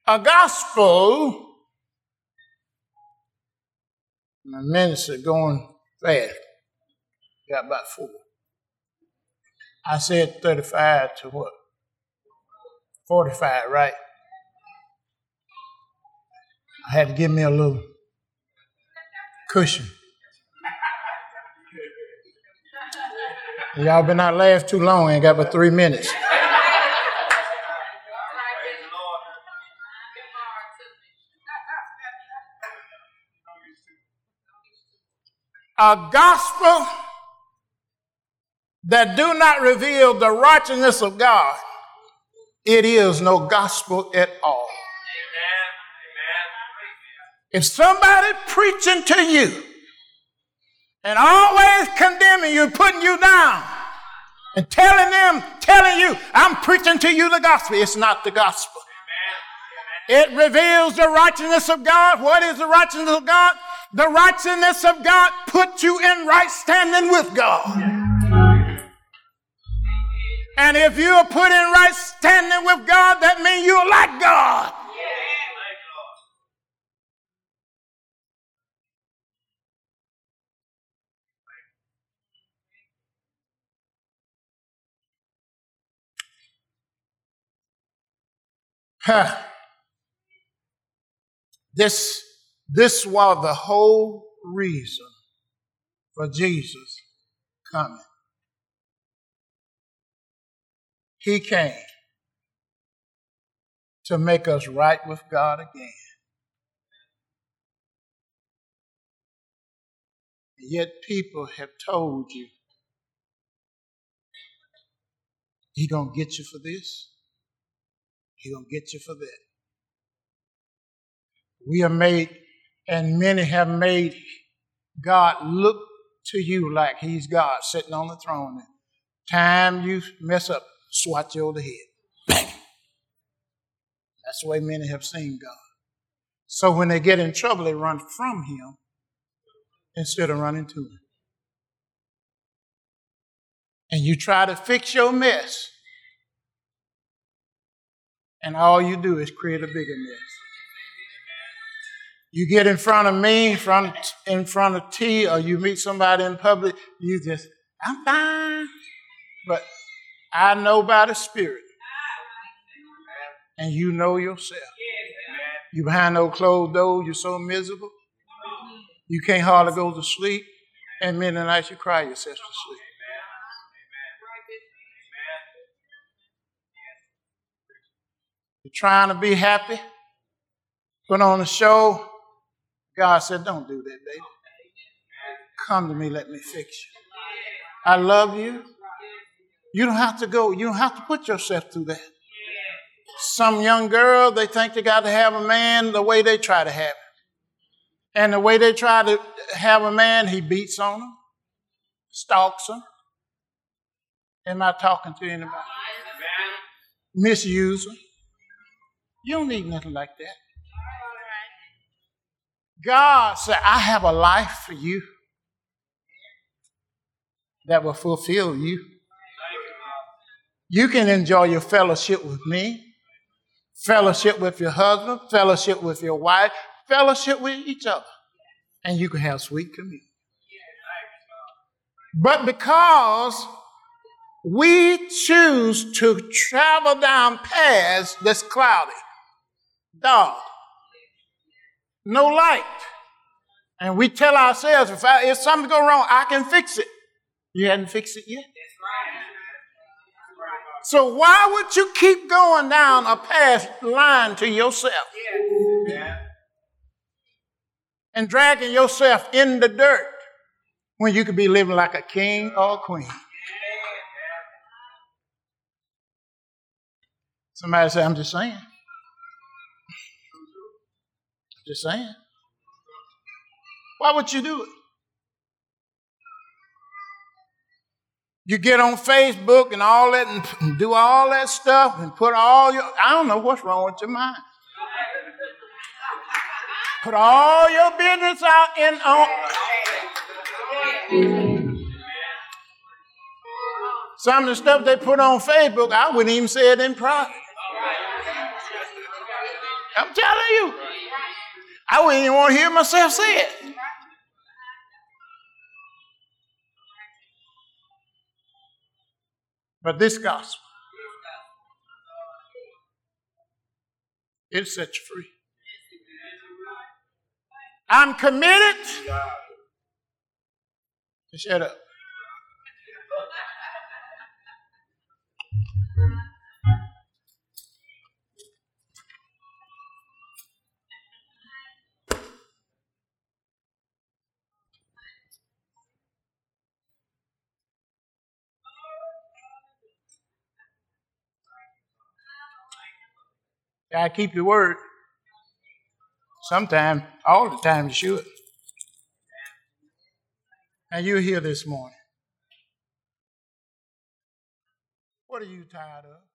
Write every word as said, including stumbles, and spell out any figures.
A gospel, my minutes are going fast. Got about four. I said thirty-five to what? forty-five, right? I had to give me a little cushion. Y'all been out laugh too long, ain't got but three minutes. A gospel that do not reveal the righteousness of God, it is no gospel at all. If somebody preaching to you and always condemning you, putting you down, and telling them, telling you, I'm preaching to you the gospel, it's not the gospel. It reveals the righteousness of God. What is the righteousness of God? The righteousness of God puts you in right standing with God. And if you are put in right standing with God, that means you're like God. Huh. This, this was the whole reason for Jesus coming. He came to make us right with God again. Yet people have told you, he gonna get you for this, he gonna get you for that. We are made, and many have made God look to you like he's God sitting on the throne. Time you mess up, swat you over the head. Bang! That's the way many have seen God. So when they get in trouble, they run from him instead of running to him. And you try to fix your mess, and all you do is create a bigger mess. You get in front of me, front, in front of T, or you meet somebody in public, you just, I'm fine. But I know by the Spirit. And you know yourself. You behind those closed doors, you're so miserable. You can't hardly go to sleep. And many nights you cry yourself to sleep. You're trying to be happy. Put on a show. God said, don't do that, baby. Come to me, let me fix you. I love you. You don't have to go. You don't have to put yourself through that. Some young girl, they think they got to have a man the way they try to have it. And the way they try to have a man, he beats on them, stalks them. Am I talking to anybody? Misuse them. You don't need nothing like that. God said, I have a life for you that will fulfill you. You can enjoy your fellowship with me, fellowship with your husband, fellowship with your wife, fellowship with each other, and you can have sweet communion. But because we choose to travel down paths that's cloudy, dark, no light, and we tell ourselves, if, I, if something go wrong, I can fix it. You hadn't fixed it yet. So why would you keep going down a path lying to yourself and dragging yourself in the dirt when you could be living like a king or a queen? Somebody say, I'm just saying. Just saying. Why would you do it? You get on Facebook and all that and do all that stuff and put all your, I don't know what's wrong with your mind. Put all your business out in on. Some of the stuff they put on Facebook, I wouldn't even say it in private. I'm telling you. I wouldn't even want to hear myself say it. But this gospel, it sets you free. I'm committed to shut up. I keep your word. Sometimes, all the time you should. And you're here this morning. What are you tired of?